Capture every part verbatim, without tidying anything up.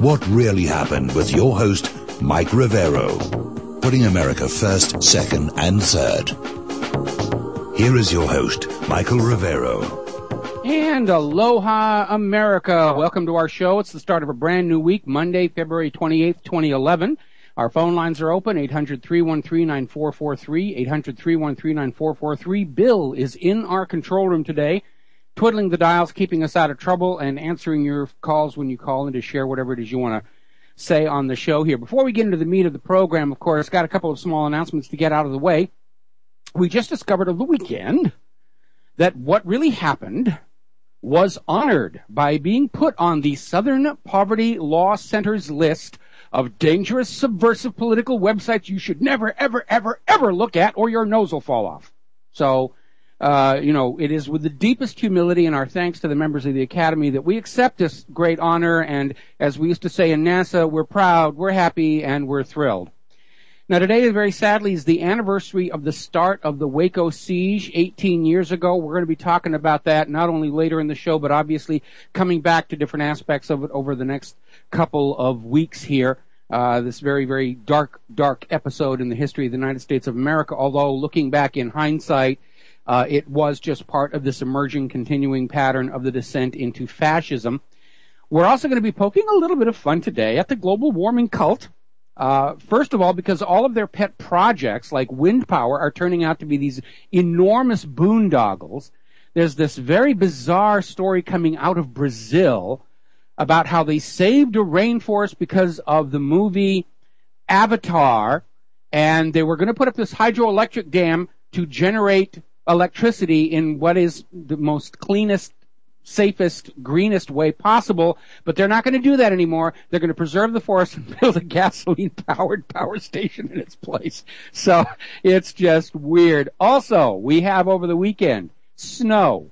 What Really Happened with your host, Mike Rivero. Putting America first, second, and third. Here is your host, Michael Rivero. And aloha, America. Welcome to our show. It's the start of a brand new week, Monday, February twenty-eighth, twenty eleven. Our phone lines are open, eight hundred, three one three, nine four four three, eight hundred, three one three, nine four four three. Bill is in our control room today, twiddling the dials, keeping us out of trouble, and answering your calls when you call in to share whatever it is you want to say on the show here. Before we get into the meat of the program, of course, got a couple of small announcements to get out of the way. We just discovered over the weekend that What Really Happened was honored by being put on the Southern Poverty Law Center's list of dangerous, subversive political websites you should never, ever, ever, ever look at, or your nose will fall off. So, uh, you know, it is with the deepest humility and our thanks to the members of the Academy that we accept this great honor. And as we used to say in NASA, we're proud, we're happy, and we're thrilled. Now, today, very sadly, is the anniversary of the start of the Waco siege eighteen years ago. We're going to be talking about that not only later in the show, but obviously coming back to different aspects of it over the next couple of weeks here. Uh, this very, very dark, dark episode in the history of the United States of America, although looking back in hindsight, uh, it was just part of this emerging, continuing pattern of the descent into fascism. We're also going to be poking a little bit of fun today at the global warming cult. Uh, first of all, because all of their pet projects, like wind power, are turning out to be these enormous boondoggles. There's this very bizarre story coming out of Brazil about how they saved a rainforest because of the movie Avatar, and they were going to put up this hydroelectric dam to generate electricity in what is the most cleanest, safest, greenest way possible, but they're not going to do that anymore. They're going to preserve the forest and build a gasoline-powered power station in its place. So it's just weird. Also, we have over the weekend snow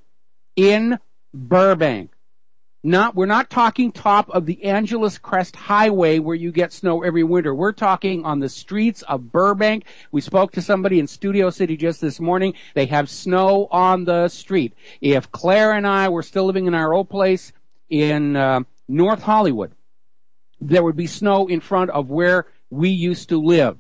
in Burbank. Not, we're not talking top of the Angeles Crest Highway where you get snow every winter. We're talking on the streets of Burbank. We spoke to somebody in Studio City just this morning. They have snow on the street. If Claire and I were still living in our old place in uh, North Hollywood, there would be snow in front of where we used to live.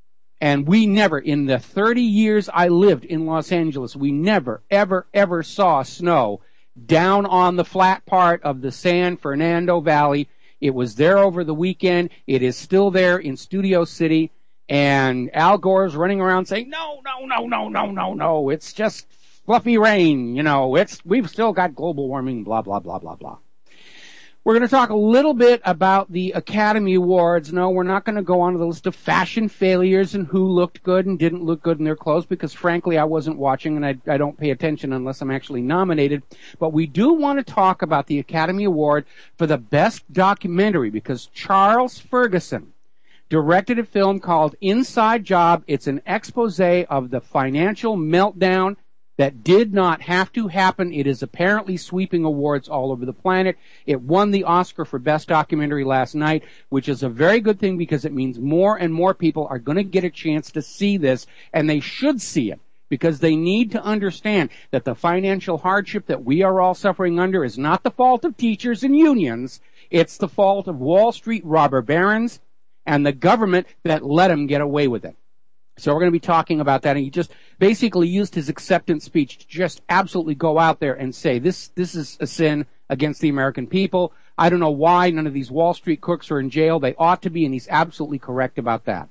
And we never, in the thirty years I lived in Los Angeles, we never, ever, ever saw snow down on the flat part of the San Fernando Valley. It was there over the weekend. It is still there in Studio City. And Al Gore's running around saying, no, no, no, no, no, no, no. It's just fluffy rain. You know, it's, we've still got global warming, blah, blah, blah, blah, blah. We're going to talk a little bit about the Academy Awards. No, we're not going to go on to the list of fashion failures and who looked good and didn't look good in their clothes, because frankly I wasn't watching and I, I don't pay attention unless I'm actually nominated. But we do want to talk about the Academy Award for the Best Documentary, because Charles Ferguson directed a film called Inside Job. It's an expose of the financial meltdown that did not have to happen. It is apparently sweeping awards all over the planet. It won the Oscar for Best Documentary last night, which is a very good thing because it means more and more people are going to get a chance to see this, and they should see it because they need to understand that the financial hardship that we are all suffering under is not the fault of teachers and unions. It's the fault of Wall Street robber barons and the government that let them get away with it. So we're going to be talking about that, and he just basically used his acceptance speech to just absolutely go out there and say, this this is a sin against the American people. I don't know why none of these Wall Street crooks are in jail. They ought to be, and he's absolutely correct about that.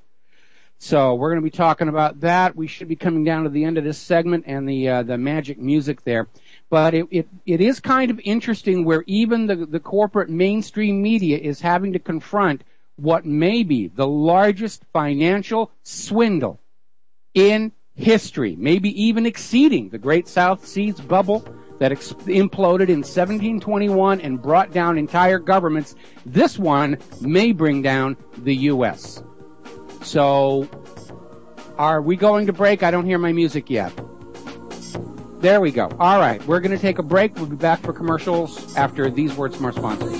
So we're going to be talking about that. We should be coming down to the end of this segment and the uh, the magic music there. But it, it it is kind of interesting where even the, the corporate mainstream media is having to confront what may be the largest financial swindle in history, maybe even exceeding the Great South Seas bubble that ex- imploded in seventeen twenty-one and brought down entire governments. This one may bring down the U S So, are we going to break? I don't hear my music yet. There we go. All right, we're going to take a break. We'll be back for commercials after these words from our sponsors.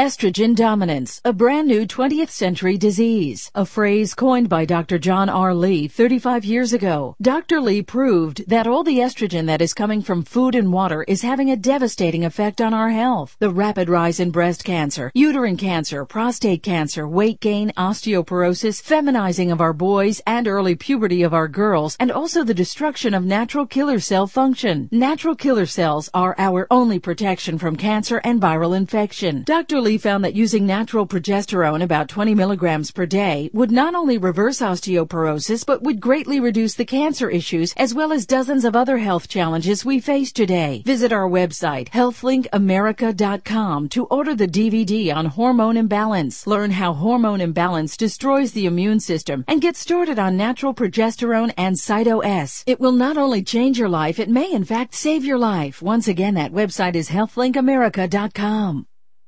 Estrogen dominance, a brand new twentieth century disease, a phrase coined by Doctor John R. Lee thirty-five years ago. Doctor Lee proved that all the estrogen that is coming from food and water is having a devastating effect on our health. The rapid rise in breast cancer, uterine cancer, prostate cancer, weight gain, osteoporosis, feminizing of our boys, and early puberty of our girls, and also the destruction of natural killer cell function. Natural killer cells are our only protection from cancer and viral infection. Doctor Lee found that using natural progesterone, about twenty milligrams per day, would not only reverse osteoporosis, but would greatly reduce the cancer issues as well as dozens of other health challenges we face today. Visit our website, health link america dot com, to order the D V D on hormone imbalance. Learn how hormone imbalance destroys the immune system and get started on natural progesterone and Cyto-S. It will not only change your life, it may in fact save your life. Once again, that website is health link america dot com.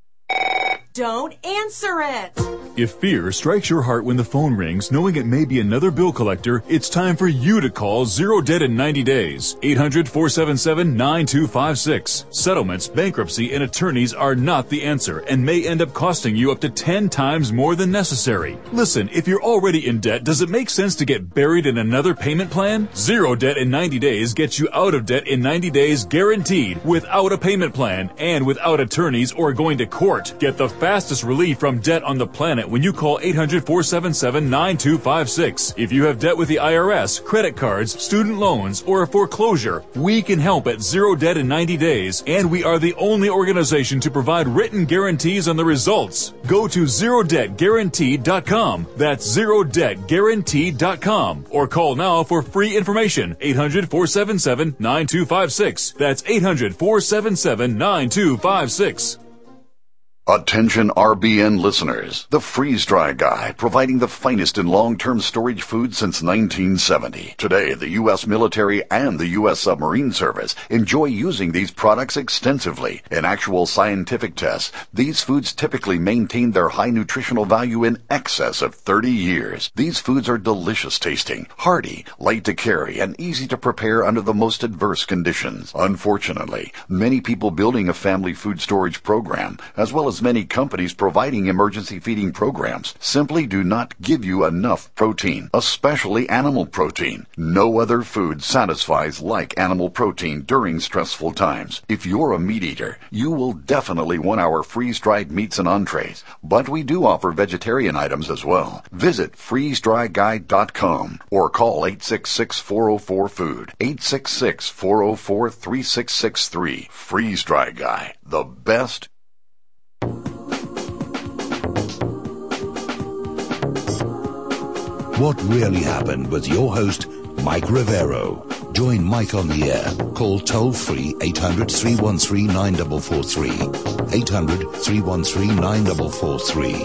Don't answer it! If fear strikes your heart when the phone rings, knowing it may be another bill collector, it's time for you to call Zero Debt in ninety days. eight hundred, four seven seven, nine two five six. Settlements, bankruptcy, and attorneys are not the answer and may end up costing you up to ten times more than necessary. Listen, if you're already in debt, does it make sense to get buried in another payment plan? Zero Debt in ninety days gets you out of debt in ninety days guaranteed, without a payment plan and without attorneys or going to court. Get the fastest relief from debt on the planet when you call eight hundred, four seven seven, nine two five six. If you have debt with the I R S, credit cards, student loans, or a foreclosure, we can help at Zero Debt in ninety days, and we are the only organization to provide written guarantees on the results. Go to zero debt guaranteed dot com. That's zero debt guaranteed dot com. Or call now for free information. eight hundred, four seven seven, nine two five six. That's eight hundred, four seven seven, nine two five six. Attention R B N listeners, the Freeze Dry Guy, providing the finest in long-term storage food since nineteen seventy. Today, the U S military and the U S submarine service enjoy using these products extensively. In actual scientific tests, these foods typically maintain their high nutritional value in excess of thirty years. These foods are delicious tasting, hearty, light to carry, and easy to prepare under the most adverse conditions. Unfortunately, many people building a family food storage program, as well as many companies providing emergency feeding programs, simply do not give you enough protein, especially animal protein. No other food satisfies like animal protein during stressful times. If you're a meat eater, you will definitely want our freeze-dried meats and entrees, but we do offer vegetarian items as well. Visit freeze dry guy dot com or call eight six six, four oh four, food, eight six six, four oh four, three six six three. Freeze Dry Guy, the best. What Really Happened with your host, Mike Rivero. Join Mike on the air. Call toll-free eight hundred, three one three, nine four four three. eight hundred, three one three, nine four four three.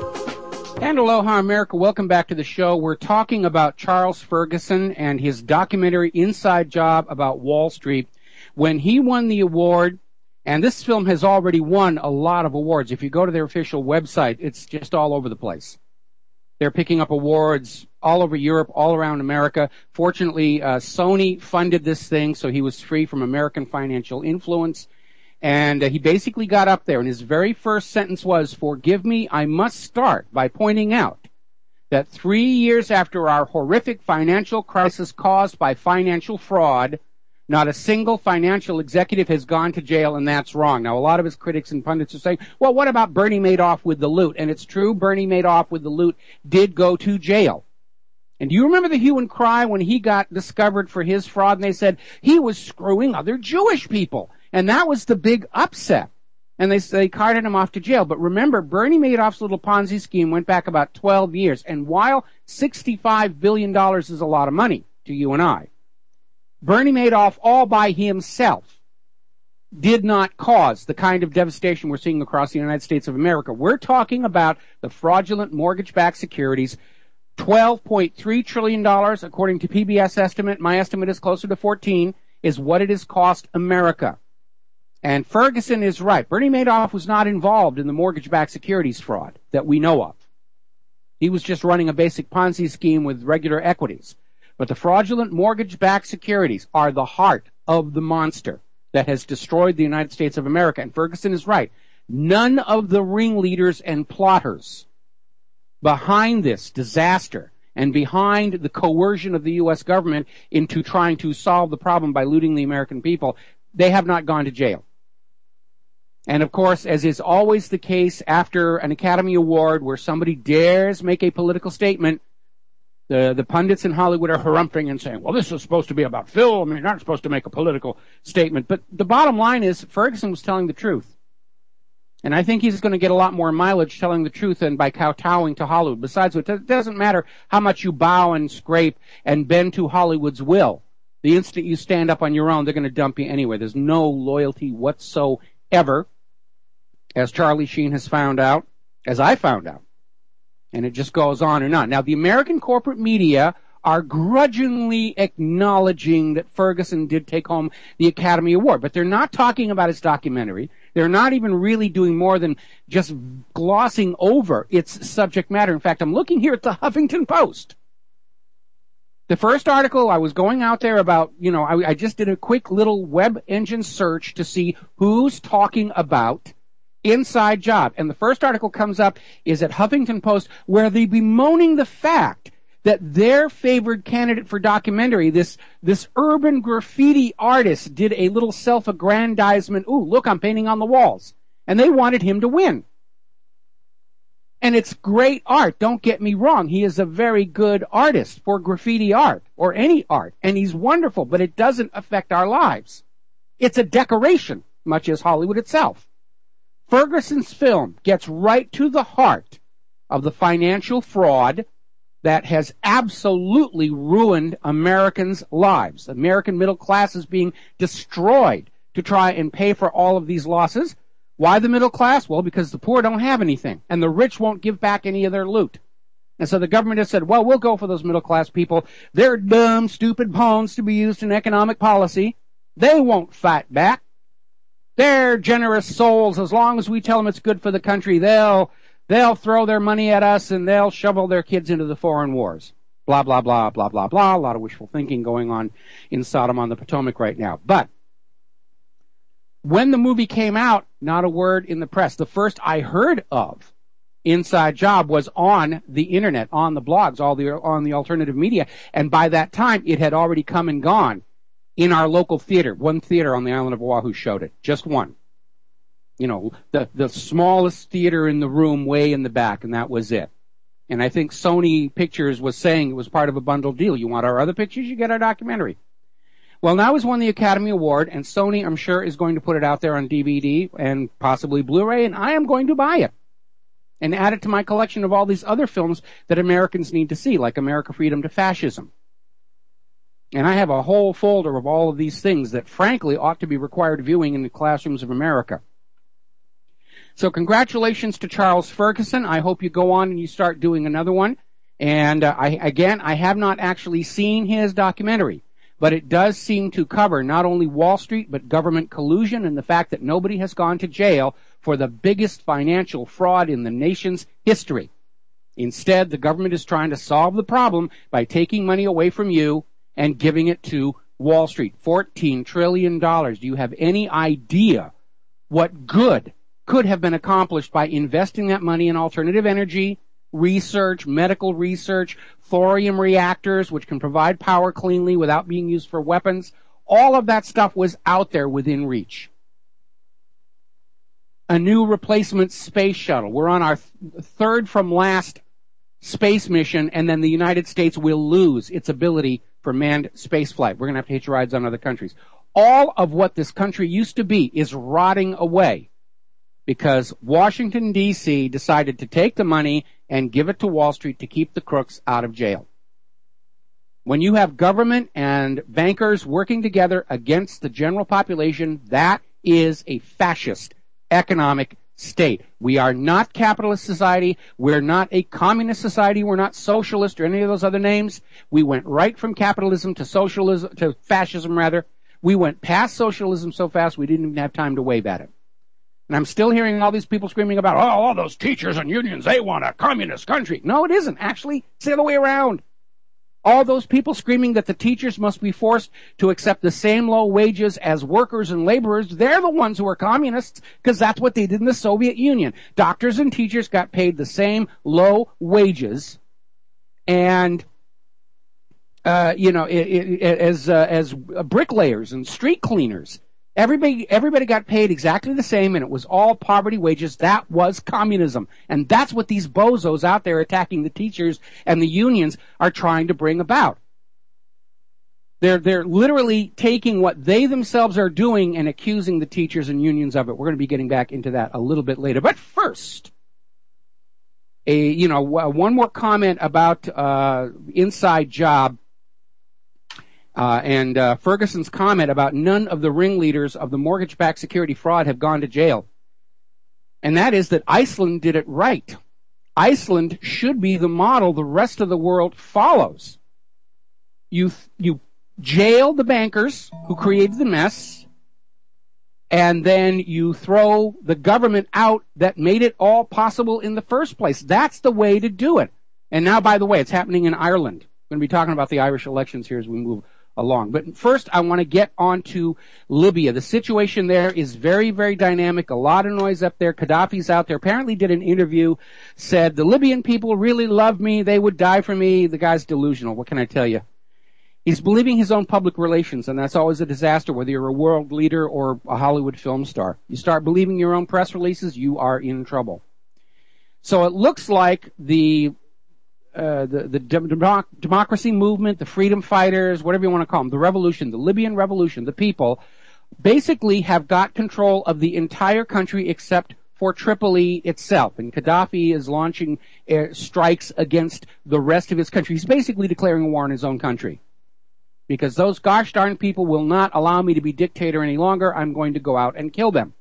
And aloha, America. Welcome back to the show. We're talking about Charles Ferguson and his documentary Inside Job about Wall Street. When he won the award, and this film has already won a lot of awards. If you go to their official website, it's just all over the place. They're picking up awards all over Europe, all around America. Fortunately, uh, Sony funded this thing, so he was free from American financial influence. And uh, he basically got up there, and his very first sentence was, "Forgive me, I must start by pointing out that three years after our horrific financial crisis caused by financial fraud, not a single financial executive has gone to jail, and that's wrong." Now, a lot of his critics and pundits are saying, well, what about Bernie Madoff with the loot? And it's true, Bernie Madoff with the loot did go to jail. And do you remember the hue and cry when he got discovered for his fraud? And they said he was screwing other Jewish people. And that was the big upset. And they, they carted him off to jail. But remember, Bernie Madoff's little Ponzi scheme went back about twelve years. And while sixty-five billion dollars is a lot of money to you and I, Bernie Madoff all by himself did not cause the kind of devastation we're seeing across the United States of America. We're talking about the fraudulent mortgage-backed securities, twelve point three trillion dollars, according to P B S estimate. My estimate is closer to fourteen, is what it has cost America. And Ferguson is right. Bernie Madoff was not involved in the mortgage-backed securities fraud that we know of. He was just running a basic Ponzi scheme with regular equities. But the fraudulent mortgage-backed securities are the heart of the monster that has destroyed the United States of America. And Ferguson is right. None of the ringleaders and plotters behind this disaster and behind the coercion of the U S government into trying to solve the problem by looting the American people, they have not gone to jail. And of course, as is always the case after an Academy Award where somebody dares make a political statement, the, the pundits in Hollywood are harumphing and saying, well, this is supposed to be about film, and you're not supposed to make a political statement. But the bottom line is Ferguson was telling the truth. And I think he's going to get a lot more mileage telling the truth than by kowtowing to Hollywood. Besides, it doesn't matter how much you bow and scrape and bend to Hollywood's will. The instant you stand up on your own, they're going to dump you anyway. There's no loyalty whatsoever, as Charlie Sheen has found out, as I found out. And it just goes on and on. Now, the American corporate media are grudgingly acknowledging that Ferguson did take home the Academy Award, but they're not talking about his documentary. They're not even really doing more than just glossing over its subject matter. In fact, I'm looking here at the Huffington Post. The first article, I was going out there about, you know, I, I just did a quick little web engine search to see who's talking about Inside Job. And the first article comes up is at Huffington Post, where they bemoaning the fact that their favored candidate for documentary, this, this urban graffiti artist, did a little self-aggrandizement. Ooh, look, I'm painting on the walls. And they wanted him to win. And it's great art, don't get me wrong. He is a very good artist for graffiti art, or any art. And he's wonderful, but it doesn't affect our lives. It's a decoration, much as Hollywood itself. Ferguson's film gets right to the heart of the financial fraud that has absolutely ruined Americans' lives. The American middle class is being destroyed to try and pay for all of these losses. Why the middle class? Well, because the poor don't have anything, and the rich won't give back any of their loot. And so the government has said, well, we'll go for those middle class people. They're dumb, stupid pawns to be used in economic policy. They won't fight back. They're generous souls. As long as we tell them it's good for the country, they'll They'll throw their money at us and they'll shovel their kids into the foreign wars. Blah, blah, blah, blah, blah, blah. A lot of wishful thinking going on in Sodom on the Potomac right now. But when the movie came out, not a word in the press. The first I heard of Inside Job was on the internet, on the blogs, all the, on the alternative media. And by that time, it had already come and gone in our local theater. One theater on the island of Oahu showed it. Just one. You know, the, the smallest theater in the room way in the back, and that was it. And I think Sony Pictures was saying it was part of a bundle deal. You want our other pictures, you get our documentary. Well, now he's won the Academy Award, and Sony, I'm sure, is going to put it out there on D V D and possibly Blu-ray, and I am going to buy it and add it to my collection of all these other films that Americans need to see, like America Freedom to Fascism. And I have a whole folder of all of these things that, frankly, ought to be required viewing in the classrooms of America. So congratulations to Charles Ferguson. I hope you go on and you start doing another one. And uh, I, again, I have not actually seen his documentary, but it does seem to cover not only Wall Street, but government collusion and the fact that nobody has gone to jail for the biggest financial fraud in the nation's history. Instead, the government is trying to solve the problem by taking money away from you and giving it to Wall Street. fourteen trillion dollars. Do you have any idea what good could have been accomplished by investing that money in alternative energy, research, medical research, thorium reactors, which can provide power cleanly without being used for weapons? All of that stuff was out there within reach. A new replacement space shuttle. We're on our th- third from last space mission, and then the United States will lose its ability for manned spaceflight. We're going to have to hitch rides on other countries. All of what this country used to be is rotting away, because Washington, D C decided to take the money and give it to Wall Street to keep the crooks out of jail. When you have government and bankers working together against the general population, that is a fascist economic state. We are not capitalist society. We're not a communist society. We're not socialist or any of those other names. We went right from capitalism to socialism, to fascism rather. We went past socialism so fast we didn't even have time to wave at it. And I'm still hearing all these people screaming about, oh, all those teachers and unions, they want a communist country. No, it isn't. Actually, it's the other way around. All those people screaming that the teachers must be forced to accept the same low wages as workers and laborers, they're the ones who are communists, because that's what they did in the Soviet Union. Doctors and teachers got paid the same low wages, and uh, you know, it, it, as uh, as bricklayers and street cleaners. Everybody, everybody got paid exactly the same, and it was all poverty wages. That was communism. And that's what these bozos out there attacking the teachers and the unions are trying to bring about. They're, they're literally taking what they themselves are doing and accusing the teachers and unions of it. We're going to be getting back into that a little bit later. But first, a, you know, one more comment about, uh, Inside Job. Uh, and uh, Ferguson's comment about none of the ringleaders of the mortgage-backed security fraud have gone to jail. And that is that Iceland did it right. Iceland should be the model the rest of the world follows. You, you jail the bankers who created the mess, and then you throw the government out that made it all possible in the first place. That's the way to do it. And now, by the way, it's happening in Ireland. We're going to be talking about the Irish elections here as we move along. But first, I want to get on to Libya. The situation there is very, very dynamic. A lot of noise up there. Gaddafi's out there. Apparently did an interview, said, the Libyan people really love me. They would die for me. The guy's delusional. What can I tell you? He's believing his own public relations, and that's always a disaster, whether you're a world leader or a Hollywood film star. You start believing your own press releases, you are in trouble. So it looks like the Uh, the, the dem- democracy movement, the freedom fighters, whatever you want to call them, the revolution, the Libyan revolution, the people, basically have got control of the entire country except for Tripoli itself. And Gaddafi is launching uh, strikes against the rest of his country. He's basically declaring war on his own country. Because those gosh darn people will not allow me to be dictator any longer. I'm going to go out and kill them.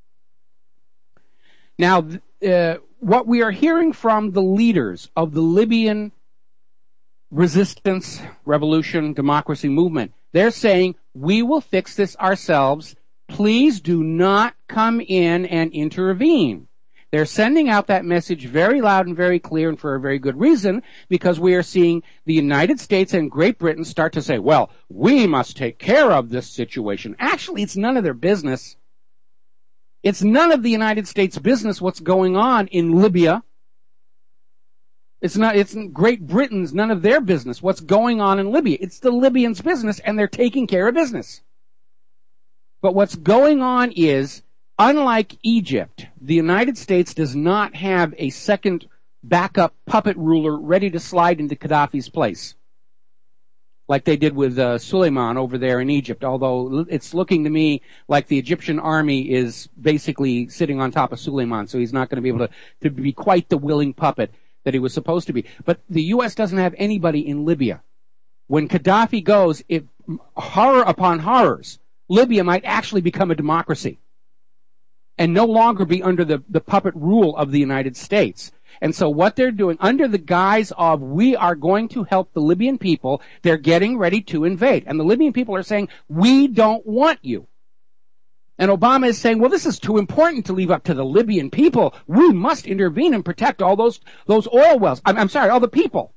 Now, uh, what we are hearing from the leaders of the Libyan resistance, revolution, democracy movement, they're saying, we will fix this ourselves. Please do not come in and intervene. They're sending out that message very loud and very clear, and for a very good reason, because we are seeing the United States and Great Britain start to say, well, we must take care of this situation. Actually, it's none of their business. It's none of the United States' business what's going on in Libya. It's not, it's Great Britain's none of their business what's going on in Libya. It's the Libyans' business, and they're taking care of business. But what's going on is, unlike Egypt, the United States does not have a second backup puppet ruler ready to slide into Gaddafi's place, like they did with uh, Suleiman over there in Egypt, although it's looking to me like the Egyptian army is basically sitting on top of Suleiman, so he's not going to be able to, to be quite the willing puppet that he was supposed to be. But the U S doesn't have anybody in Libya. When Gaddafi goes, it, horror upon horrors, Libya might actually become a democracy and no longer be under the, the puppet rule of the United States. And so what they're doing, under the guise of we are going to help the Libyan people, they're getting ready to invade. And the Libyan people are saying, we don't want you. And Obama is saying, well, this is too important to leave up to the Libyan people. We must intervene and protect all those, those oil wells. I'm, I'm sorry, all the people.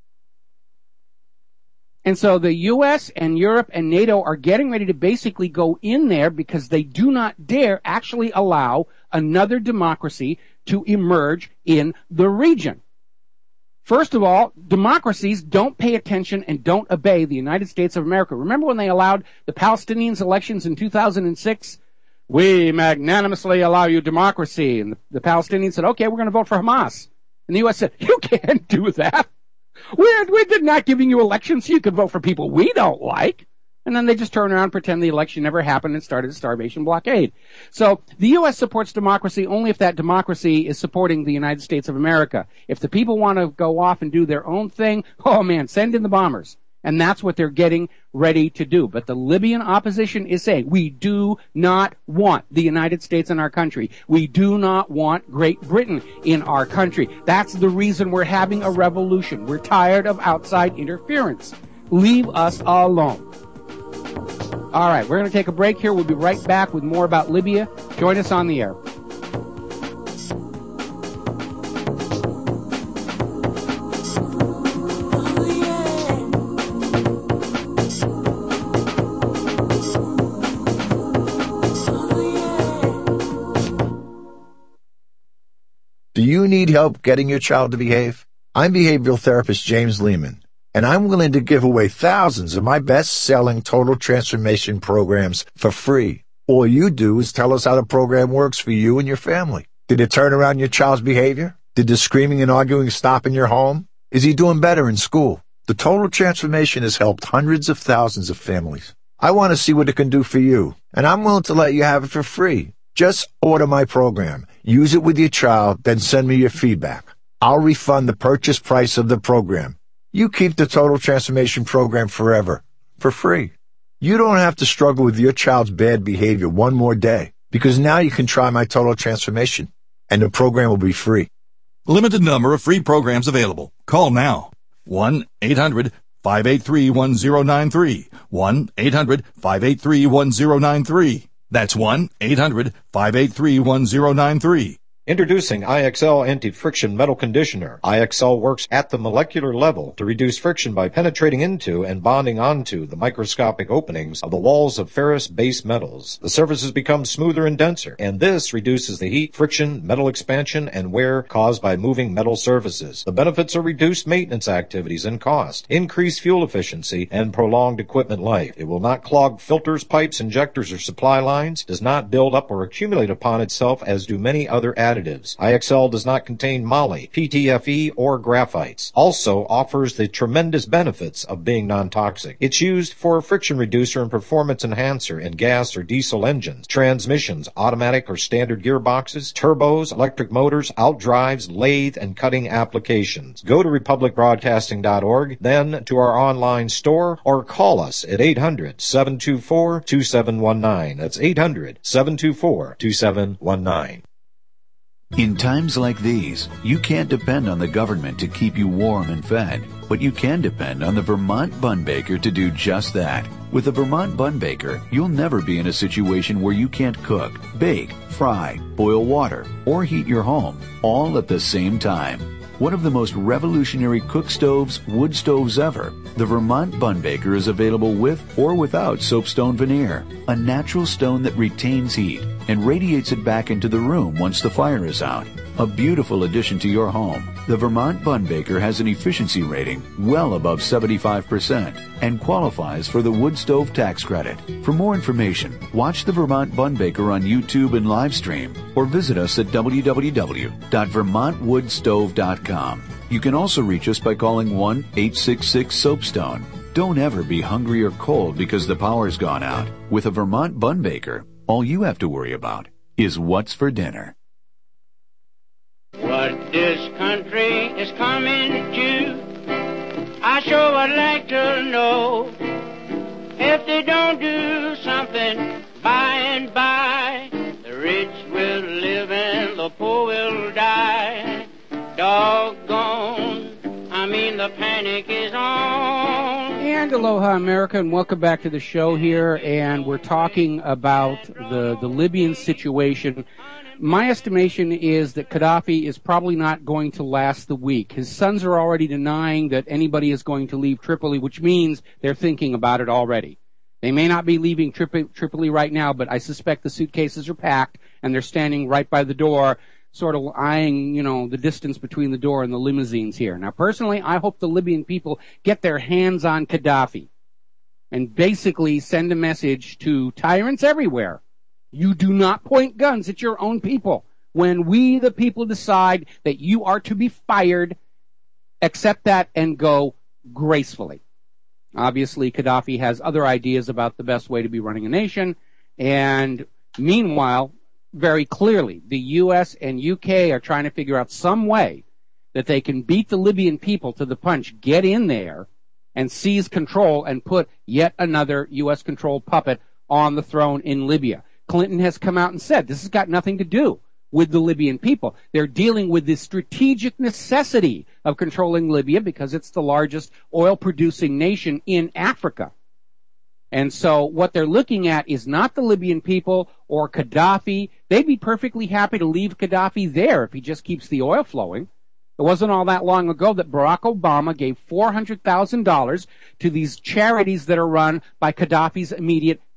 And so the U S and Europe and NATO are getting ready to basically go in there because they do not dare actually allow another democracy to emerge in the region. First of all, democracies don't pay attention and don't obey the United States of America. Remember when they allowed the Palestinians elections in two thousand six? We magnanimously allow you democracy. And the, the Palestinians said, okay, we're going to vote for Hamas. And the U S said, you can't do that. We're, we're not giving you elections so you can vote for people we don't like. And then they just turn around and pretend the election never happened and started a starvation blockade. So the U S supports democracy only if that democracy is supporting the United States of America. If the people want to go off and do their own thing, oh man, send in the bombers. And that's what they're getting ready to do. But the Libyan opposition is saying, we do not want the United States in our country. We do not want Great Britain in our country. That's the reason we're having a revolution. We're tired of outside interference. Leave us alone. All right, we're going to take a break here. We'll be right back with more about Libya. Join us on the air. Oh, yeah. you need help getting your child to behave? I'm behavioral therapist James Lehman, and I'm willing to give away thousands of my best-selling total transformation programs for free. All you do is tell us how the program works for you and your family. Did it turn around your child's behavior? Did the screaming and arguing stop in your home? Is he doing better in school? The total transformation has helped hundreds of thousands of families. I want to see what it can do for you, and I'm willing to let you have it for free. Just order my program, use it with your child, then send me your feedback. I'll refund the purchase price of the program. You keep the Total Transformation Program forever, for free. You don't have to struggle with your child's bad behavior one more day, because now you can try my Total Transformation, and the program will be free. Limited number of free programs available. Call now. one eight hundred five eight three one zero nine three. one eight hundred five eight three one zero nine three. That's one eight hundred five eight three one zero nine three. Introducing I X L Anti-Friction Metal Conditioner. I X L works at the molecular level to reduce friction by penetrating into and bonding onto the microscopic openings of the walls of ferrous base metals. The surfaces become smoother and denser, and this reduces the heat, friction, metal expansion, and wear caused by moving metal surfaces. The benefits are reduced maintenance activities and cost, increased fuel efficiency, and prolonged equipment life. It will not clog filters, pipes, injectors, or supply lines, does not build up or accumulate upon itself as do many other additives. I X L does not contain moly, P T F E, or graphites. Also offers the tremendous benefits of being non-toxic. It's used for a friction reducer and performance enhancer in gas or diesel engines, transmissions, automatic or standard gearboxes, turbos, electric motors, outdrives, lathe, and cutting applications. Go to republic broadcasting dot org, then to our online store, or call us at eight hundred seven two four two seven one nine. That's eight hundred seven two four two seven one nine. In times like these, you can't depend on the government to keep you warm and fed, but you can depend on the Vermont Bun Baker to do just that. With the Vermont Bun Baker, you'll never be in a situation where you can't cook, bake, fry, boil water, or heat your home, all at the same time. One of the most revolutionary cook stoves, wood stoves ever, the Vermont Bun Baker is available with or without soapstone veneer, a natural stone that retains heat and radiates it back into the room once the fire is out. A beautiful addition to your home, the Vermont Bun Baker has an efficiency rating well above seventy-five percent and qualifies for the wood stove tax credit. For more information, watch the Vermont Bun Baker on YouTube and live stream, or visit us at w w w dot vermont wood stove dot com. You can also reach us by calling one eight six six soapstone. Don't ever be hungry or cold because the power's gone out. With a Vermont Bun Baker, all you have to worry about is what's for dinner. What this country is coming to, I sure would like to know. If they don't do something by and by, the rich will live and the poor will die. Doggone, I mean the panic is on. And aloha, America, and welcome back to the show here. And we're talking about the, the Libyan situation. My estimation is that Gaddafi is probably not going to last the week. His sons are already denying that anybody is going to leave Tripoli, which means they're thinking about it already. They may not be leaving Trip- Tripoli right now, but I suspect the suitcases are packed and they're standing right by the door, sort of eyeing, you know, the distance between the door and the limousines here. Now, personally, I hope the Libyan people get their hands on Gaddafi and basically send a message to tyrants everywhere. You do not point guns at your own people. When we, the people, decide that you are to be fired, accept that and go gracefully. Obviously, Gaddafi has other ideas about the best way to be running a nation, and meanwhile, very clearly, the U S and U K are trying to figure out some way that they can beat the Libyan people to the punch, get in there, and seize control and put yet another U S-controlled puppet on the throne in Libya. Clinton has come out and said this has got nothing to do with the Libyan people. They're dealing with the strategic necessity of controlling Libya because it's the largest oil-producing nation in Africa. And so what they're looking at is not the Libyan people or Gaddafi. They'd be perfectly happy to leave Gaddafi there if he just keeps the oil flowing. It wasn't all that long ago that Barack Obama gave four hundred thousand dollars to these charities that are run by Gaddafi's immediate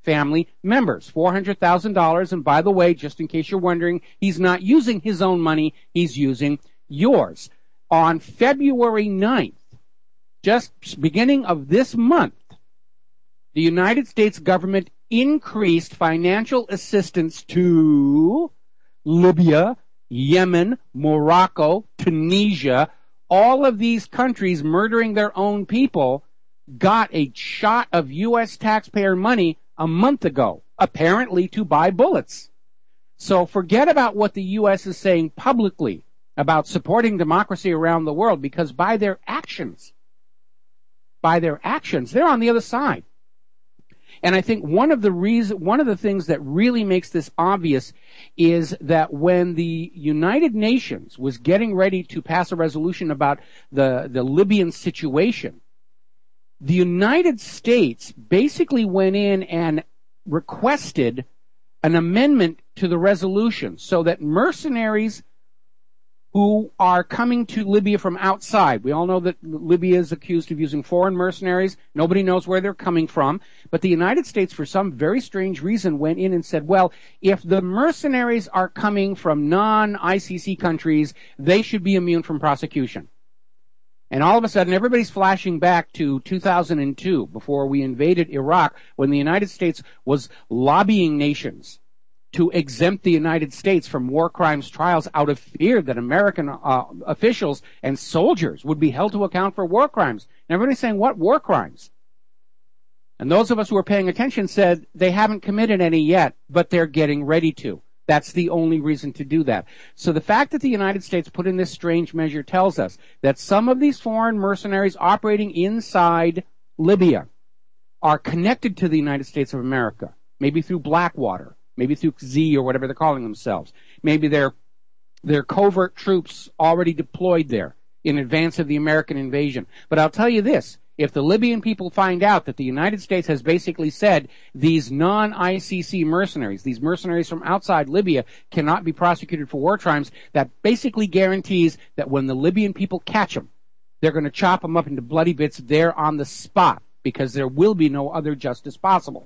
family members. four hundred thousand dollars, and by the way, just in case you're wondering, he's not using his own money, he's using yours. On February ninth, just beginning of this month, the United States government increased financial assistance to Libya, Yemen, Morocco, Tunisia. All of these countries murdering their own people got a shot of U S taxpayer money a month ago, apparently to buy bullets. So forget about what the U S is saying publicly about supporting democracy around the world, because by their actions, by their actions, they're on the other side. And I think one of the reason, one of the things that really makes this obvious is that when the United Nations was getting ready to pass a resolution about the, the Libyan situation, the United States basically went in and requested an amendment to the resolution so that mercenaries who are coming to Libya from outside. We all know that Libya is accused of using foreign mercenaries. Nobody knows where they're coming from. But the United States, for some very strange reason, went in and said, well, if the mercenaries are coming from non-I C C countries, they should be immune from prosecution. And all of a sudden, everybody's flashing back to two thousand two, before we invaded Iraq, when the United States was lobbying nations to exempt the United States from war crimes trials out of fear that American uh, officials and soldiers would be held to account for war crimes. And everybody's saying, what war crimes? And those of us who were paying attention said they haven't committed any yet, but they're getting ready to. That's the only reason to do that. So the fact that the United States put in this strange measure tells us that some of these foreign mercenaries operating inside Libya are connected to the United States of America, maybe through Blackwater, maybe through Z or whatever they're calling themselves. Maybe they're, they're covert troops already deployed there in advance of the American invasion. But I'll tell you this, if the Libyan people find out that the United States has basically said these non-I C C mercenaries, these mercenaries from outside Libya, cannot be prosecuted for war crimes, that basically guarantees that when the Libyan people catch them, they're going to chop them up into bloody bits there on the spot, because there will be no other justice possible.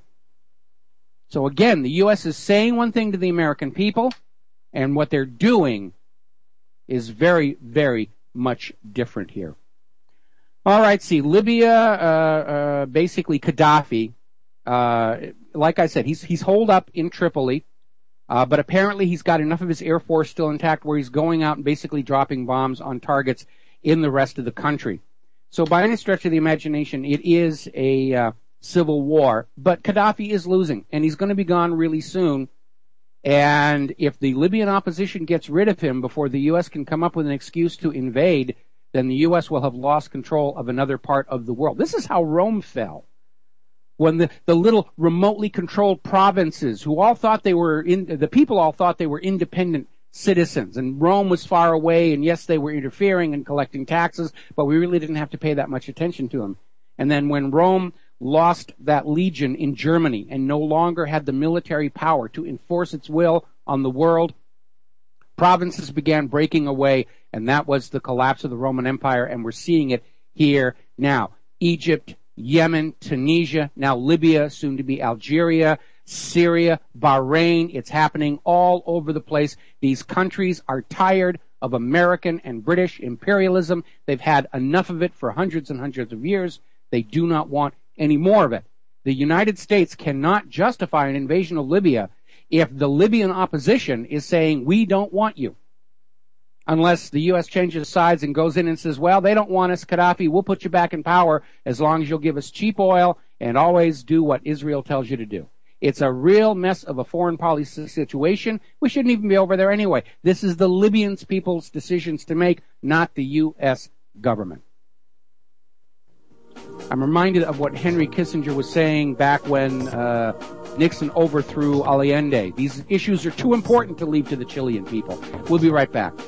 So again, the U S is saying one thing to the American people, and what they're doing is very, very much different here. All right, see, Libya, uh, uh, basically Gaddafi, uh, like I said, he's he's holed up in Tripoli, uh, but apparently he's got enough of his air force still intact where he's going out and basically dropping bombs on targets in the rest of the country. So by any stretch of the imagination, it is a uh, civil war, but Gaddafi is losing, and he's going to be gone really soon. And if the Libyan opposition gets rid of him before the U S can come up with an excuse to invade, then the U S will have lost control of another part of the world. This is how Rome fell. When the, the little remotely controlled provinces, who all thought they were in, the people all thought they were independent citizens, and Rome was far away, and yes, they were interfering and collecting taxes, but we really didn't have to pay that much attention to them. And then when Rome lost that legion in Germany and no longer had the military power to enforce its will on the world, provinces began breaking away, and that was the collapse of the Roman Empire, and we're seeing it here now. Egypt, Yemen, Tunisia, now Libya, soon to be Algeria, Syria, Bahrain, it's happening all over the place. These countries are tired of American and British imperialism. They've had enough of it for hundreds and hundreds of years. They do not want any more of it. The United States cannot justify an invasion of Libya if the Libyan opposition is saying, we don't want you. Unless the U S changes sides and goes in and says, well, they don't want us, Gaddafi, we'll put you back in power as long as you'll give us cheap oil and always do what Israel tells you to do. It's a real mess of a foreign policy situation. We shouldn't even be over there anyway. This is the Libyan people's decisions to make, not the U S government. I'm reminded of what Henry Kissinger was saying back when uh, Nixon overthrew Allende. These issues are too important to leave to the Chilean people. We'll be right back.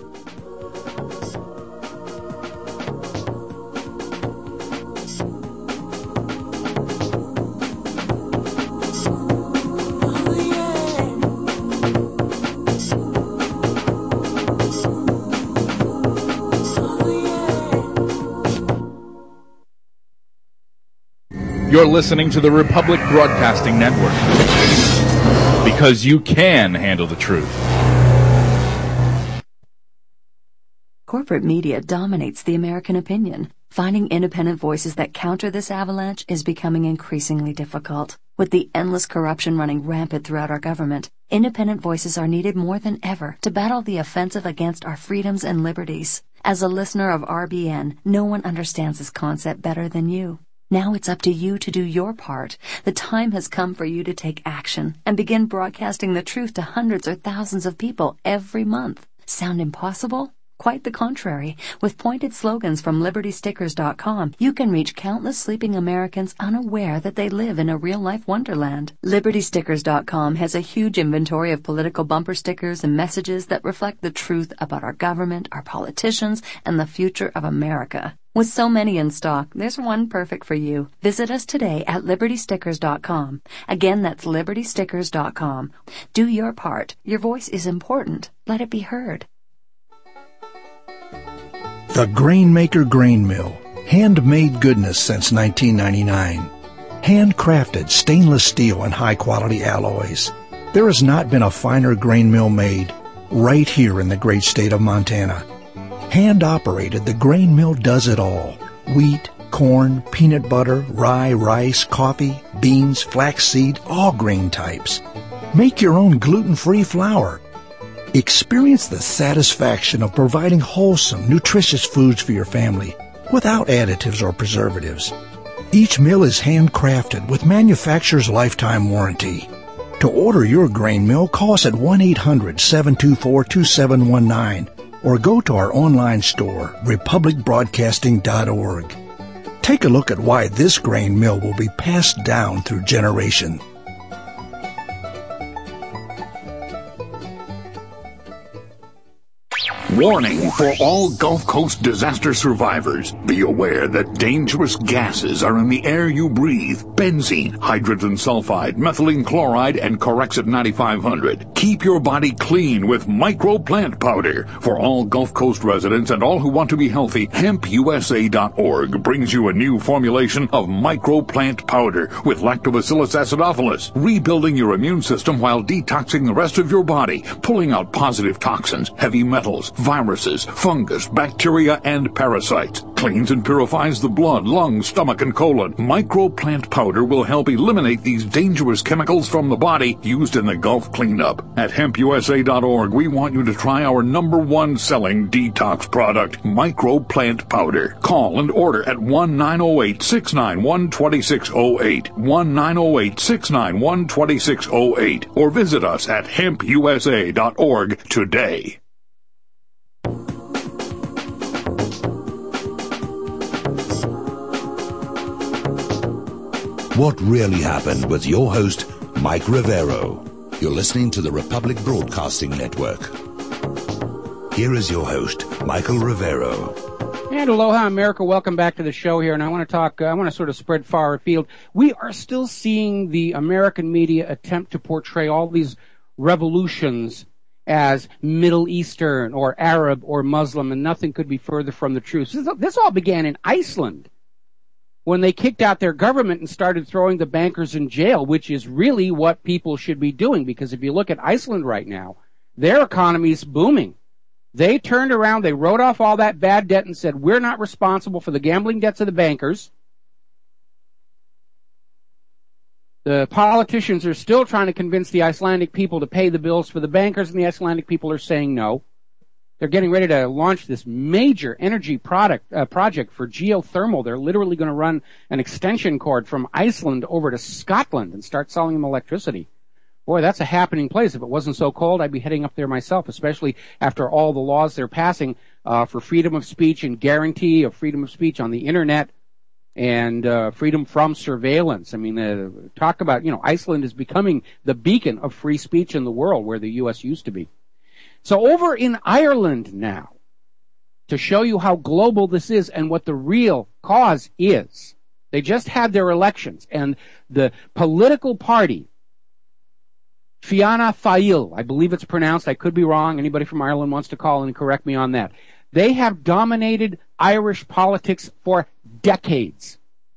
You're listening to the Republic Broadcasting Network. Because you can handle the truth. Corporate media dominates the American opinion. Finding independent voices that counter this avalanche is becoming increasingly difficult. With the endless corruption running rampant throughout our government, independent voices are needed more than ever to battle the offensive against our freedoms and liberties. As a listener of R B N, no one understands this concept better than you. Now it's up to you to do your part. The time has come for you to take action and begin broadcasting the truth to hundreds or thousands of people every month. Sound impossible? Quite the contrary. With pointed slogans from Liberty Stickers dot com, you can reach countless sleeping Americans unaware that they live in a real-life wonderland. Liberty Stickers dot com has a huge inventory of political bumper stickers and messages that reflect the truth about our government, our politicians, and the future of America. With so many in stock, there's one perfect for you. Visit us today at Liberty Stickers dot com. Again, that's Liberty Stickers dot com. Do your part. Your voice is important. Let it be heard. The Grainmaker Grain Mill. Handmade goodness since nineteen ninety-nine. Handcrafted stainless steel and high-quality alloys. There has not been a finer grain mill made right here in the great state of Montana. Hand-operated, the grain mill does it all. Wheat, corn, peanut butter, rye, rice, coffee, beans, flaxseed, all grain types. Make your own gluten-free flour. Experience the satisfaction of providing wholesome, nutritious foods for your family without additives or preservatives. Each mill is handcrafted with manufacturer's lifetime warranty. To order your grain mill, call us at one eight hundred, seven two four, two seven one nine or go to our online store, republic broadcasting dot org. Take a look at why this grain mill will be passed down through generations. Warning for all Gulf Coast disaster survivors. Be aware that dangerous gases are in the air you breathe. Benzene, hydrogen sulfide, methylene chloride, and Corexit ninety-five hundred. Keep your body clean with Micro Plant Powder. For all Gulf Coast residents and all who want to be healthy, hemp U S A dot org brings you a new formulation of Micro Plant Powder with Lactobacillus acidophilus, rebuilding your immune system while detoxing the rest of your body, pulling out positive toxins, heavy metals, viruses, fungus, bacteria, and parasites. Cleans and purifies the blood, lungs, stomach, and colon. Micro Plant Powder will help eliminate these dangerous chemicals from the body used in the Gulf cleanup. At hemp U S A dot org, we want you to try our number one selling detox product, Micro Plant Powder. Call and order at one nine zero eight, six nine one, two six zero eight, one nine zero eight, six nine one, two six zero eight, or visit us at hemp U S A dot org today. What Really Happened with your host, Mike Rivero. You're listening to the Republic Broadcasting Network. Here is your host, Michael Rivero. And aloha, America. Welcome back to the show here. And I want to talk, uh, I want to sort of spread far afield. We are still seeing the American media attempt to portray all these revolutions as Middle Eastern or Arab or Muslim, and nothing could be further from the truth. This, this all began in Iceland, when they kicked out their government and started throwing the bankers in jail, which is really what people should be doing. Because if you look at Iceland right now, their economy is booming. They turned around, they wrote off all that bad debt and said, we're not responsible for the gambling debts of the bankers. The politicians are still trying to convince the Icelandic people to pay the bills for the bankers, and the Icelandic people are saying no. They're getting ready to launch this major energy product uh, project for geothermal. They're literally going to run an extension cord from Iceland over to Scotland and start selling them electricity. Boy, that's a happening place. If it wasn't so cold, I'd be heading up there myself, especially after all the laws they're passing uh, for freedom of speech and guarantee of freedom of speech on the Internet and uh, freedom from surveillance. I mean, uh, talk about, you know, Iceland is becoming the beacon of free speech in the world where the U S used to be. So over in Ireland now, to show you how global this is and what the real cause is, they just had their elections, and the political party, Fianna Fáil, I believe it's pronounced, I could be wrong, anybody from Ireland wants to call in and correct me on that, they have dominated Irish politics for decades.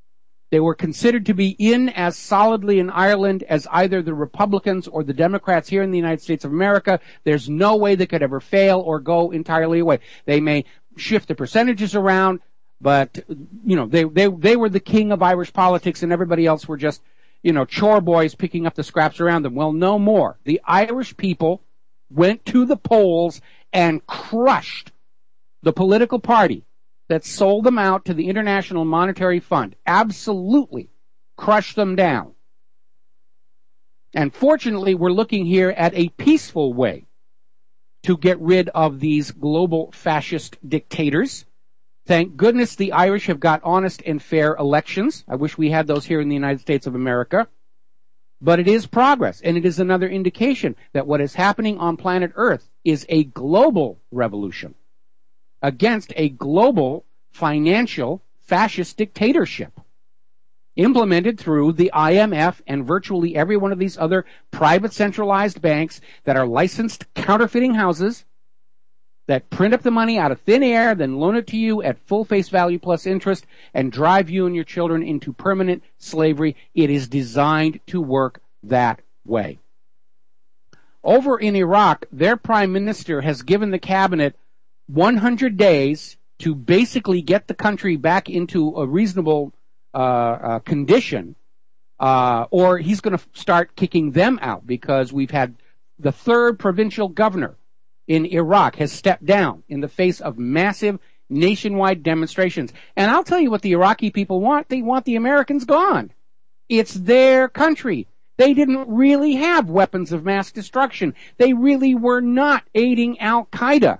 They were considered to be in as solidly in Ireland as either the Republicans or the Democrats here in the United States of America. There's no way they could ever fail or go entirely away. They may shift the percentages around, but, you know, they, they, they were the king of Irish politics and everybody else were just, you know, chore boys picking up the scraps around them. Well, no more. The Irish people went to the polls and crushed the political party that sold them out to the International Monetary Fund. Absolutely crushed them down. And fortunately, we're looking here at a peaceful way to get rid of these global fascist dictators. Thank goodness the Irish have got honest and fair elections. I wish we had those here in the United States of America. But it is progress, and it is another indication that what is happening on planet Earth is a global revolution against a global financial fascist dictatorship implemented through the I M F and virtually every one of these other private centralized banks that are licensed counterfeiting houses that print up the money out of thin air, then loan it to you at full face value plus interest and drive you and your children into permanent slavery. It is designed to work that way. Over in Iraq, their prime minister has given the cabinet one hundred days to basically get the country back into a reasonable uh, uh, condition, uh, or he's going to start kicking them out because we've had the third provincial governor in Iraq has stepped down in the face of massive nationwide demonstrations. And I'll tell you what the Iraqi people want. They want the Americans gone. It's their country. They didn't really have weapons of mass destruction. They really were not aiding Al-Qaeda.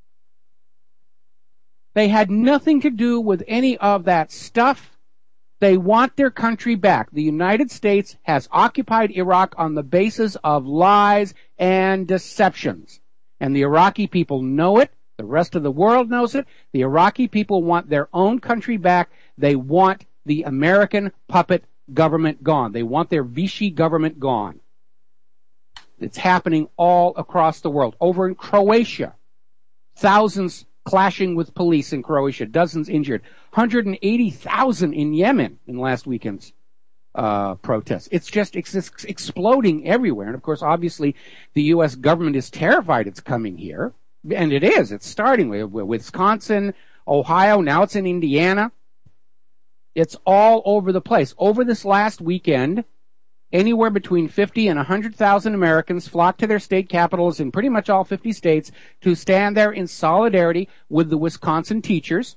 They had nothing to do with any of that stuff. They want their country back. The United States has occupied Iraq on the basis of lies and deceptions. And the Iraqi people know it. The rest of the world knows it. The Iraqi people want their own country back. They want the American puppet government gone. They want their Vichy government gone. It's happening all across the world. Over in Croatia, thousands clashing with police in Croatia, dozens injured. one hundred eighty thousand in Yemen in last weekend's uh, protests. It's just it's, it's exploding everywhere. And of course, obviously, the U S government is terrified it's coming here. And it is. It's starting with, with Wisconsin, Ohio. Now it's in Indiana. It's all over the place. Over this last weekend, anywhere between fifty and one hundred thousand Americans flocked to their state capitals in pretty much all fifty states to stand there in solidarity with the Wisconsin teachers.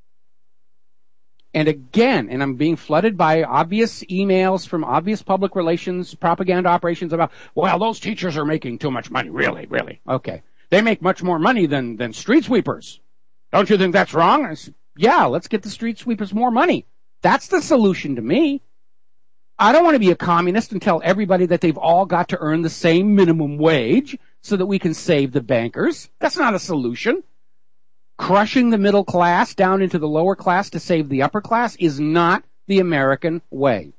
And again, and I'm being flooded by obvious emails from obvious public relations propaganda operations about, well, those teachers are making too much money. Really, really. Okay. They make much more money than, than street sweepers. Don't you think that's wrong? I said, yeah, let's get the street sweepers more money. That's the solution to me. I don't want to be a communist and tell everybody that they've all got to earn the same minimum wage so that we can save the bankers. That's not a solution. Crushing the middle class down into the lower class to save the upper class is not the American way.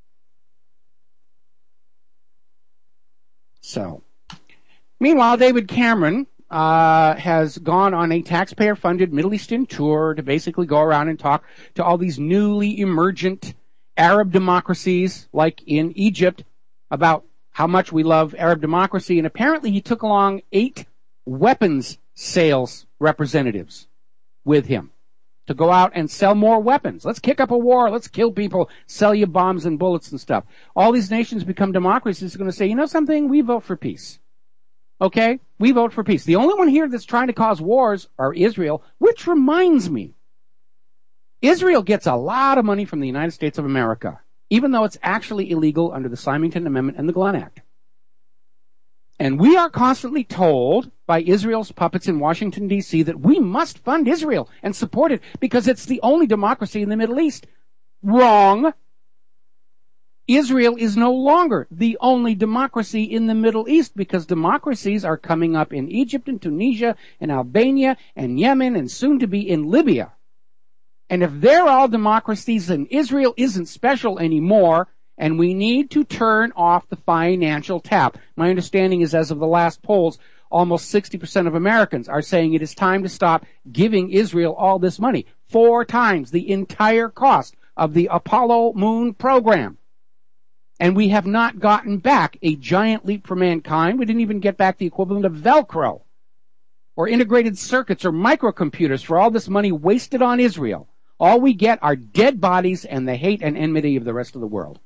So, meanwhile, David Cameron uh, has gone on a taxpayer-funded Middle Eastern tour to basically go around and talk to all these newly emergent Arab democracies, like in Egypt, about how much we love Arab democracy. And apparently he took along eight weapons sales representatives with him to go out and sell more weapons. Let's kick up a war. Let's kill people, sell you bombs and bullets and stuff. All these nations become democracies are going to say, you know something? We vote for peace. Okay? We vote for peace. The only one here that's trying to cause wars are Israel, which reminds me, Israel gets a lot of money from the United States of America, even though it's actually illegal under the Symington Amendment and the Glenn Act. And we are constantly told by Israel's puppets in Washington, D C that we must fund Israel and support it because it's the only democracy in the Middle East. Wrong. Israel is no longer the only democracy in the Middle East because democracies are coming up in Egypt and Tunisia and Albania and Yemen and soon to be in Libya. And if they're all democracies, then Israel isn't special anymore, and we need to turn off the financial tap. My understanding is, as of the last polls, almost sixty percent of Americans are saying it is time to stop giving Israel all this money. Four times the entire cost of the Apollo moon program. And we have not gotten back a giant leap for mankind. We didn't even get back the equivalent of Velcro or integrated circuits or microcomputers for all this money wasted on Israel. All we get are dead bodies and the hate and enmity of the rest of the world.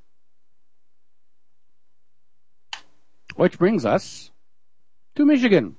Which brings us to Michigan.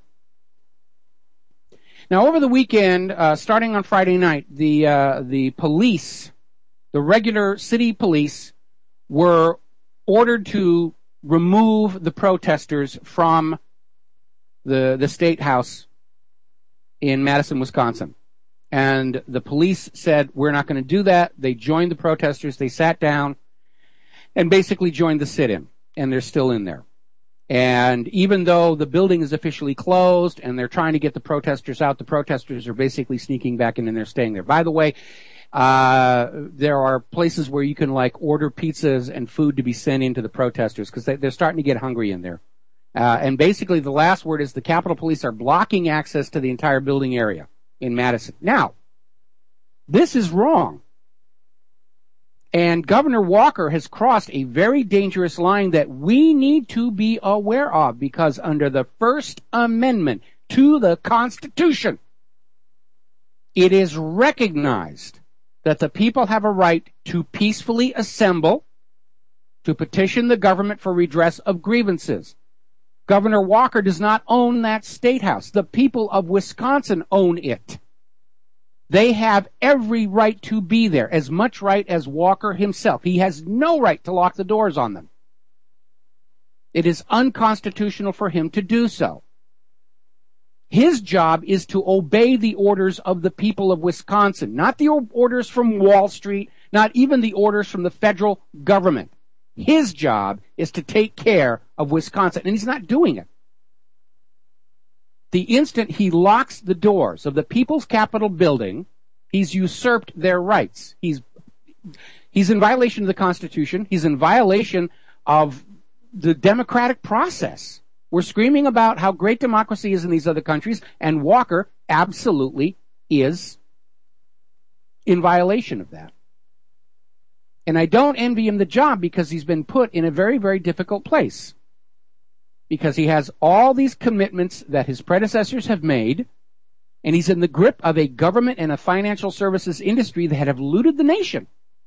Now, over the weekend, uh, starting on Friday night, the uh, the police, the regular city police, were ordered to remove the protesters from the the state house in Madison, Wisconsin. And the police said, we're not going to do that. They joined the protesters. They sat down and basically joined the sit-in. And they're still in there. And even though the building is officially closed and they're trying to get the protesters out, the protesters are basically sneaking back in and they're staying there. By the way, uh, there are places where you can like order pizzas and food to be sent into the protesters because they, they're starting to get hungry in there. Uh, and basically the last word is the Capitol Police are blocking access to the entire building area in Madison. Now, this is wrong. And Governor Walker has crossed a very dangerous line that we need to be aware of because under the First Amendment to the Constitution, it is recognized that the people have a right to peacefully assemble, to petition the government for redress of grievances. Governor Walker does not own that state house. The people of Wisconsin own it. They have every right to be there, as much right as Walker himself. He has no right to lock the doors on them. It is unconstitutional for him to do so. His job is to obey the orders of the people of Wisconsin, not the orders from Wall Street, not even the orders from the federal government. His job is to take care of Wisconsin, and he's not doing it. The instant he locks the doors of the People's Capitol building, he's usurped their rights. He's he's in violation of the Constitution. He's in violation of the democratic process. We're screaming about how great democracy is in these other countries, and Walker absolutely is in violation of that. And I don't envy him the job because he's been put in a very, very difficult place. Because he has all these commitments that his predecessors have made, and he's in the grip of a government and a financial services industry that have looted the nation.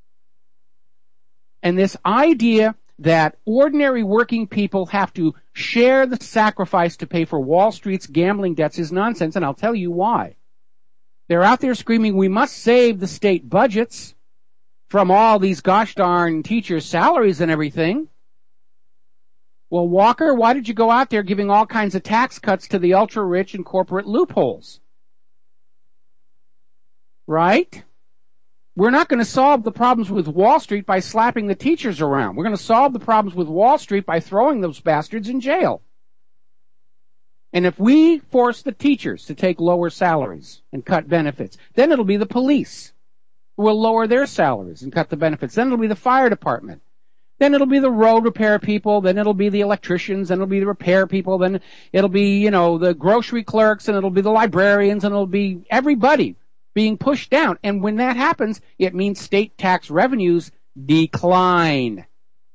And this idea that ordinary working people have to share the sacrifice to pay for Wall Street's gambling debts is nonsense, and I'll tell you why. They're out there screaming, we must save the state budgets from all these gosh darn teachers' salaries and everything. Well, Walker, why did you go out there giving all kinds of tax cuts to the ultra-rich and corporate loopholes? Right? We're not going to solve the problems with Wall Street by slapping the teachers around. We're going to solve the problems with Wall Street by throwing those bastards in jail. And if we force the teachers to take lower salaries and cut benefits, then it'll be the police who will lower their salaries and cut the benefits. Then it'll be the fire department. Then it'll be the road repair people, then it'll be the electricians, then it'll be the repair people, then it'll be, you know, the grocery clerks, and it'll be the librarians, and it'll be everybody being pushed down. And when that happens, it means state tax revenues decline.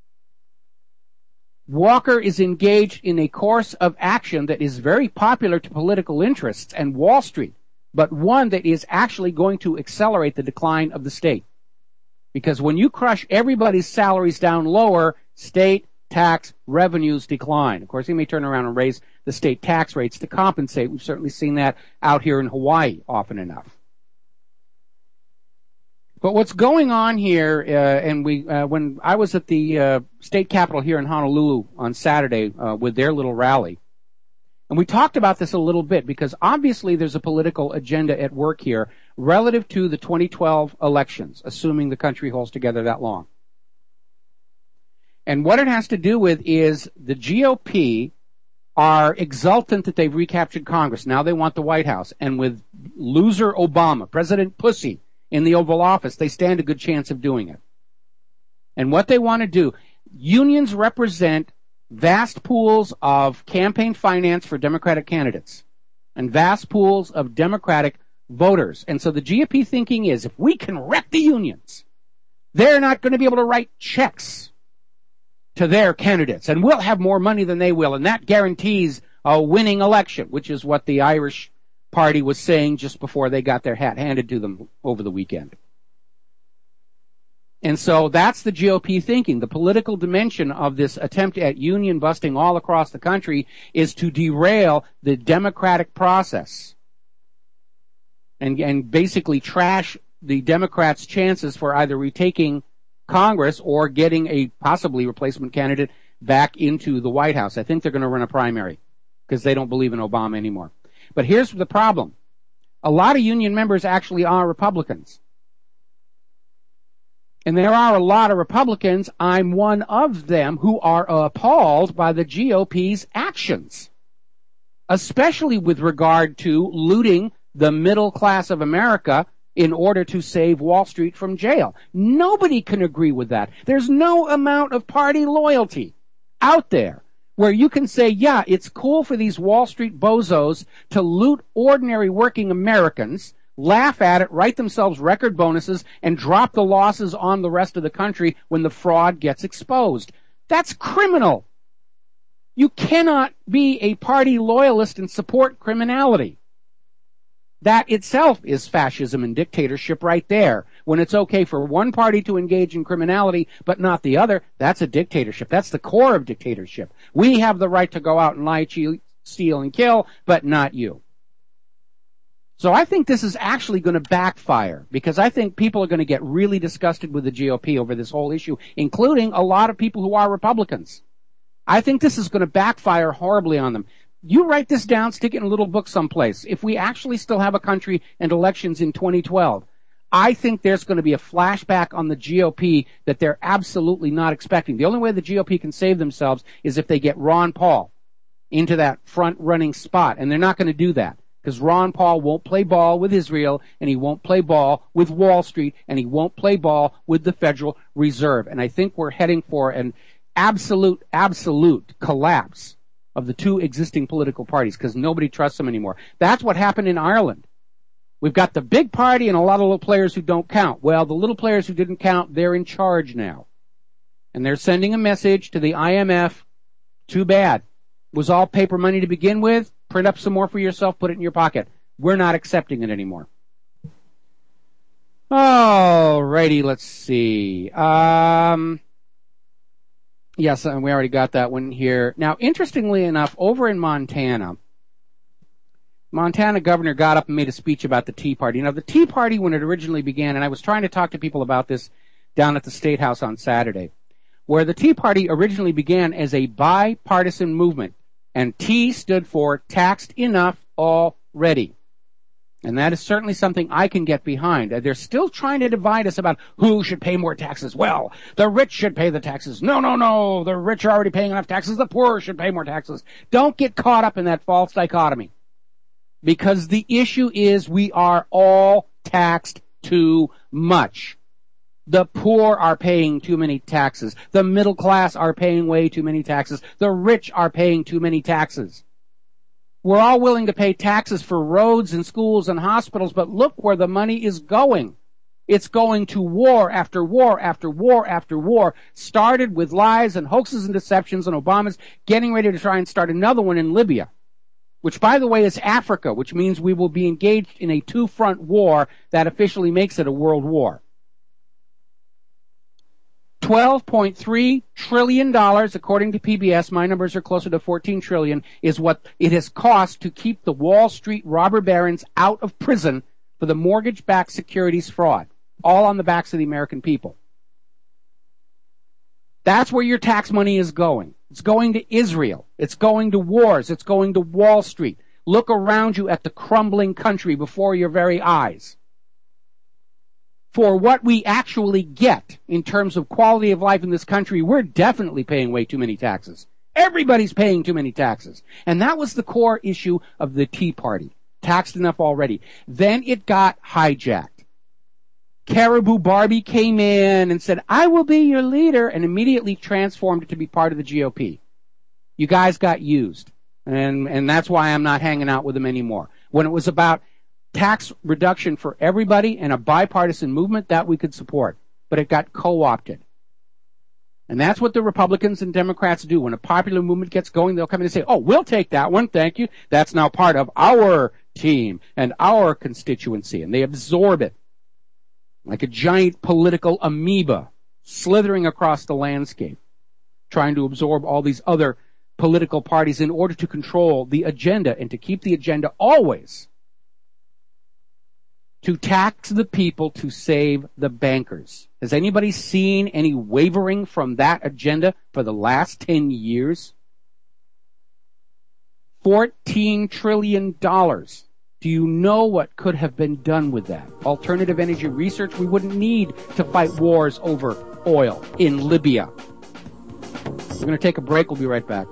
Walker is engaged in a course of action that is very popular to political interests and Wall Street, but one that is actually going to accelerate the decline of the state. Because when you crush everybody's salaries down lower, state tax revenues decline. Of course, he may turn around and raise the state tax rates to compensate. We've certainly seen that out here in Hawaii often enough. But what's going on here, uh, and we, uh, when I was at the uh, state capitol here in Honolulu on Saturday uh, with their little rally, and we talked about this a little bit because obviously there's a political agenda at work here relative to the twenty twelve elections, assuming the country holds together that long. And what it has to do with is the G O P are exultant that they've recaptured Congress. Now they want the White House. And with loser Obama, President Pussy, in the Oval Office, they stand a good chance of doing it. And what they want to do, unions represent vast pools of campaign finance for Democratic candidates and vast pools of Democratic voters. And so the G O P thinking is if we can wreck the unions, They're not going to be able to write checks to their candidates, and we'll have more money than they will, and that guarantees a winning election, which is what the Irish party was saying just before they got their hat handed to them over the weekend. And so that's the G O P thinking. The political dimension of this attempt at union busting all across the country is to derail the democratic process and, and basically trash the Democrats' chances for either retaking Congress or getting a possibly replacement candidate back into the White House. I think they're going to run a primary because they don't believe in Obama anymore. But here's the problem. A lot of union members actually are Republicans. And there are a lot of Republicans, I'm one of them, who are appalled by the G O P's actions, especially with regard to looting the middle class of America in order to save Wall Street from jail. Nobody can agree with that. There's no amount of party loyalty out there where you can say, yeah, it's cool for these Wall Street bozos to loot ordinary working Americans, laugh at it, write themselves record bonuses, and drop the losses on the rest of the country when the fraud gets exposed. That's criminal. You cannot be a party loyalist and support criminality. That itself is fascism and dictatorship right there. When it's okay for one party to engage in criminality but not the other, that's a dictatorship. That's the core of dictatorship. We have the right to go out and lie, cheat, steal, and kill, but not you. So I think this is actually going to backfire because I think people are going to get really disgusted with the G O P over this whole issue, including a lot of people who are Republicans. I think this is going to backfire horribly on them. You write this down, stick it in a little book someplace. If we actually still have a country and elections in twenty twelve, I think there's going to be a flashback on the G O P that they're absolutely not expecting. The only way the G O P can save themselves is if they get Ron Paul into that front-running spot, and they're not going to do that. Because Ron Paul won't play ball with Israel, and he won't play ball with Wall Street, and he won't play ball with the Federal Reserve. And I think we're heading for an absolute, absolute collapse of the two existing political parties because nobody trusts them anymore. That's what happened in Ireland. We've got the big party and a lot of little players who don't count. Well, the little players who didn't count, they're in charge now. And they're sending a message to the I M F, too bad. It was all paper money to begin with. Print up some more for yourself, put it in your pocket. We're not accepting it anymore. Alrighty, let's see. Um, yes, we already got that one here. Now, interestingly enough, over in Montana, Montana governor got up and made a speech about the Tea Party. Now, the Tea Party, when it originally began, and I was trying to talk to people about this down at the State House on Saturday, where the Tea Party originally began as a bipartisan movement. And T stood for taxed enough already. And that is certainly something I can get behind. They're still trying to divide us about who should pay more taxes. Well, the rich should pay the taxes. No, no, no. The rich are already paying enough taxes. The poor should pay more taxes. Don't get caught up in that false dichotomy. Because the issue is we are all taxed too much. The poor are paying too many taxes. The middle class are paying way too many taxes. The rich are paying too many taxes. We're all willing to pay taxes for roads and schools and hospitals, but look where the money is going. It's going to war after war after war after war, started with lies and hoaxes and deceptions, and Obama's getting ready to try and start another one in Libya, which, by the way, is Africa, which means we will be engaged in a two-front war that officially makes it a world war. twelve point three trillion dollars, according to P B S, my numbers are closer to fourteen trillion dollars, is what it has cost to keep the Wall Street robber barons out of prison for the mortgage-backed securities fraud, all on the backs of the American people. That's where your tax money is going. It's going to Israel. It's going to wars. It's going to Wall Street. Look around you at the crumbling country before your very eyes. For what we actually get in terms of quality of life in this country, we're definitely paying way too many taxes. Everybody's paying too many taxes. And that was the core issue of the Tea Party. Taxed enough already. Then it got hijacked. Caribou Barbie came in and said, I will be your leader, and immediately transformed it to be part of the G O P. You guys got used. And, and that's why I'm not hanging out with them anymore. When it was about tax reduction for everybody and a bipartisan movement, that we could support. but it got co-opted. And that's what the Republicans and Democrats do. When a popular movement gets going, they'll come in and say, oh, we'll take that one, thank you. That's now part of our team and our constituency. And they absorb it like a giant political amoeba slithering across the landscape, trying to absorb all these other political parties in order to control the agenda and to keep the agenda always to tax the people to save the bankers. Has anybody seen any wavering from that agenda for the last ten years? fourteen trillion dollars. Do you know what could have been done with that? Alternative energy research, we wouldn't need to fight wars over oil in Libya. We're going to take a break. We'll be right back.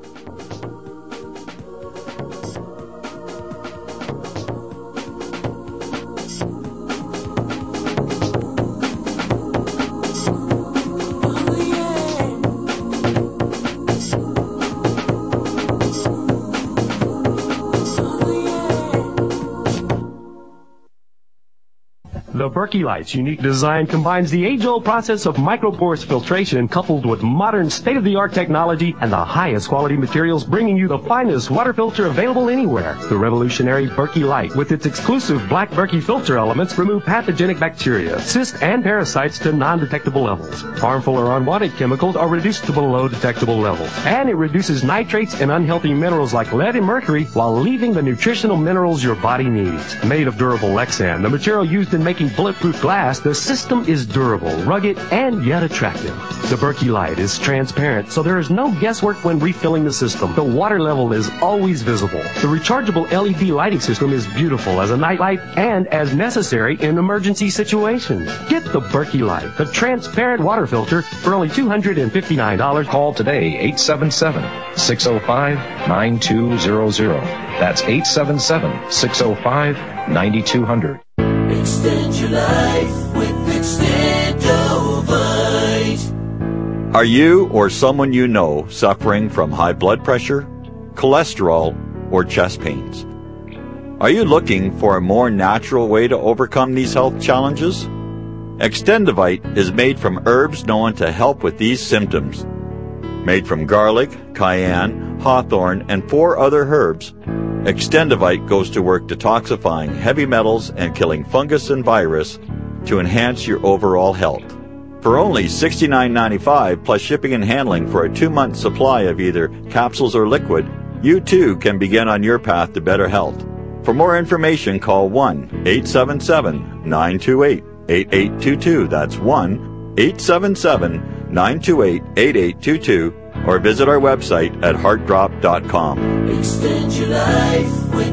The Berkey Light's unique design combines the age-old process of microporous filtration coupled with modern state-of-the-art technology and the highest quality materials, bringing you the finest water filter available anywhere. The revolutionary Berkey Light, with its exclusive black Berkey filter elements, remove pathogenic bacteria, cysts, and parasites to non-detectable levels. Harmful or unwanted chemicals are reduced to below detectable levels. And it reduces nitrates and unhealthy minerals like lead and mercury while leaving the nutritional minerals your body needs. Made of durable Lexan, the material used in making bulletproof glass, the system is durable, rugged, and yet attractive. The Berkey Light is transparent, so there is no guesswork when refilling the system. The water level is always visible. The rechargeable L E D lighting system is beautiful as a nightlight and as necessary in emergency situations. Get the Berkey Light, the transparent water filter, for only two hundred fifty-nine dollars. Call today, eight seven seven, six oh five, nine two zero zero. That's eight seven seven, six oh five, nine two zero zero. Extend your life with Extendovite. Are you or someone you know suffering from high blood pressure, cholesterol, or chest pains? Are you looking for a more natural way to overcome these health challenges? Extendovite is made from herbs known to help with these symptoms. Made from garlic, cayenne, hawthorn, and four other herbs, Extendovite goes to work detoxifying heavy metals and killing fungus and virus to enhance your overall health. For only sixty-nine ninety-five plus shipping and handling for a two-month supply of either capsules or liquid, you too can begin on your path to better health. For more information, call one eight seven seven, nine two eight, eight eight two two. That's one eight seven seven, nine two eight, eight eight two two. Or visit our website at heart drop dot com. Extend your life with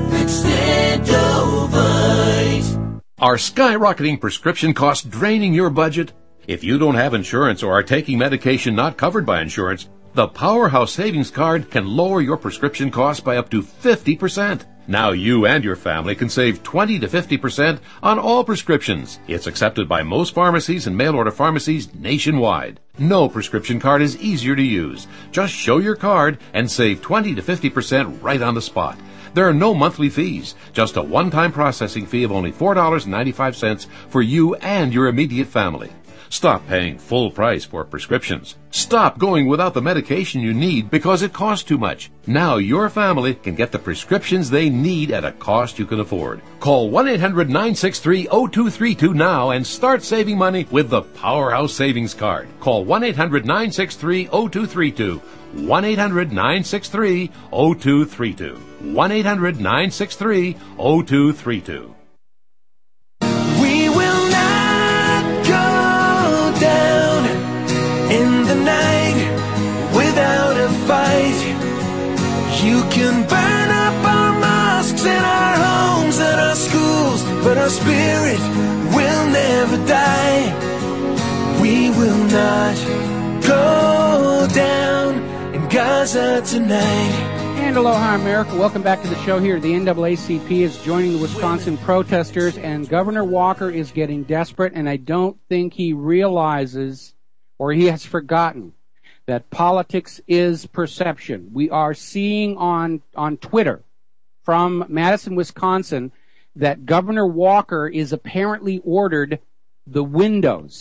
Extendovite. Are skyrocketing prescription costs draining your budget? If you don't have insurance or are taking medication not covered by insurance, the Powerhouse Savings Card can lower your prescription costs by up to fifty percent. Now you and your family can save twenty to fifty percent on all prescriptions. It's accepted by most pharmacies and mail-order pharmacies nationwide. No prescription card is easier to use. Just show your card and save twenty to fifty percent right on the spot. There are no monthly fees, just a one-time processing fee of only four dollars and ninety-five cents for you and your immediate family. Stop paying full price for prescriptions. Stop going without the medication you need because it costs too much. Now your family can get the prescriptions they need at a cost you can afford. Call one eight hundred, nine six three, zero two three two now and start saving money with the Powerhouse Savings Card. Call one eight hundred, nine six three, zero two three two. one eight hundred, nine six three, zero two three two. one eight hundred, nine six three, zero two three two. We will not go down in the night without a fight. You can burn up our mosques and our homes and our schools, but our spirit will never die. We will not go down in Gaza tonight. And aloha, America. Welcome back to the show here. The N double A C P is joining the Wisconsin protesters, and Governor Walker is getting desperate, and I don't think he realizes or he has forgotten that politics is perception. We are seeing on, on Twitter from Madison, Wisconsin, that Governor Walker is apparently ordered the windows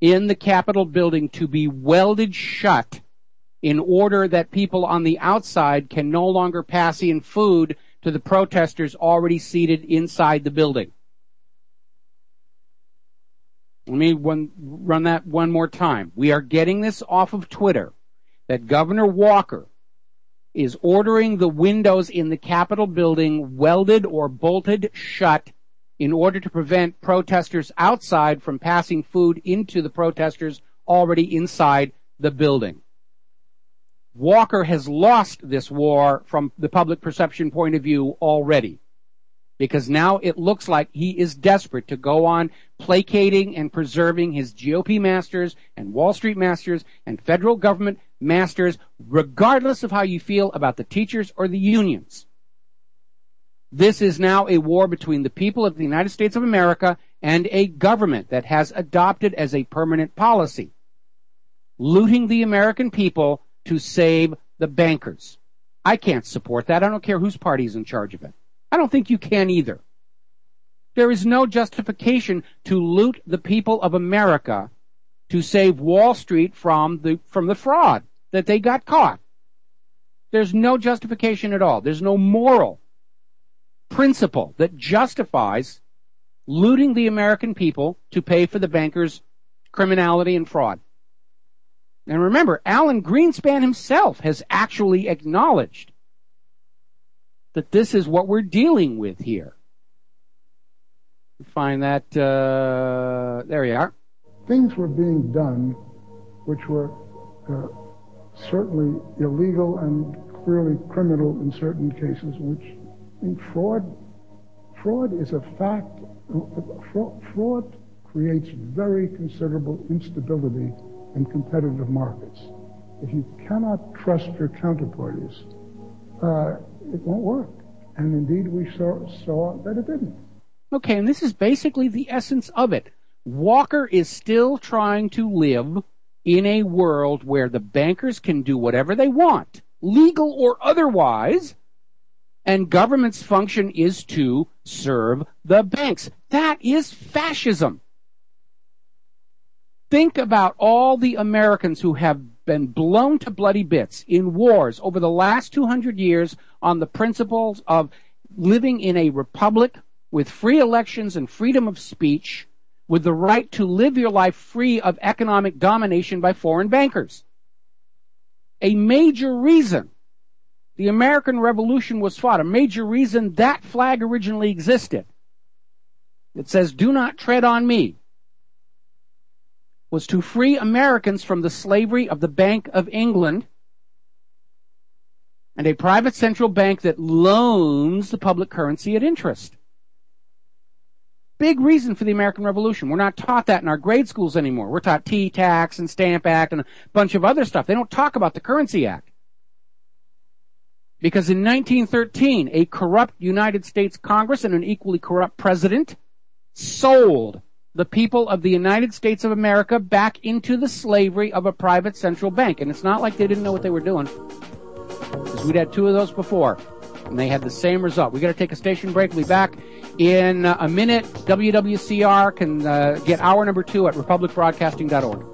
in the Capitol building to be welded shut in order that people on the outside can no longer pass in food to the protesters already seated inside the building. Let me one, run that one more time. We are getting this off of Twitter, that Governor Walker is ordering the windows in the Capitol building welded or bolted shut in order to prevent protesters outside from passing food into the protesters already inside the building. Walker has lost this war from the public perception point of view already, because now it looks like he is desperate to go on placating and preserving his G O P masters and Wall Street masters and federal government masters, regardless of how you feel about the teachers or the unions. This is now a war between the people of the United States of America and a government that has adopted as a permanent policy looting the American people to save the bankers. I can't support that. I don't care whose party is in charge of it. I don't think you can either. There is no justification to loot the people of America to save Wall Street from the from the fraud that they got caught. There's no justification at all. There's no moral principle that justifies looting the American people to pay for the bankers' criminality and fraud. And remember, Alan Greenspan himself has actually acknowledged that this is what we're dealing with here. Find that, uh, there you are. Things were being done which were uh, certainly illegal and clearly criminal in certain cases, which, I mean, fraud, fraud is a fact. Fraud, fraud creates very considerable instability in competitive markets. If you cannot trust your counterparties, uh, it won't work. And indeed, we saw, saw that it didn't. Okay, and this is basically the essence of it. Walker is still trying to live in a world where the bankers can do whatever they want, legal or otherwise, and government's function is to serve the banks. That is fascism. Think about all the Americans who have been blown to bloody bits in wars over the last two hundred years on the principles of living in a republic with free elections and freedom of speech, with the right to live your life free of economic domination by foreign bankers. A major reason the American Revolution was fought, a major reason that flag originally existed, it says, "Do not tread on me," was to free Americans from the slavery of the Bank of England and a private central bank that loans the public currency at interest. Big reason for the American Revolution. We're not taught that in our grade schools anymore. We're taught T-Tax and Stamp Act and a bunch of other stuff. They don't talk about the Currency Act. Because in nineteen thirteen, a corrupt United States Congress and an equally corrupt president sold the people of the United States of America back into the slavery of a private central bank. And it's not like they didn't know what they were doing, because we'd had two of those before, and they had the same result. We got to take a station break. We'll be back in uh, a minute. W W C R can uh, get hour number two at republic broadcasting dot org.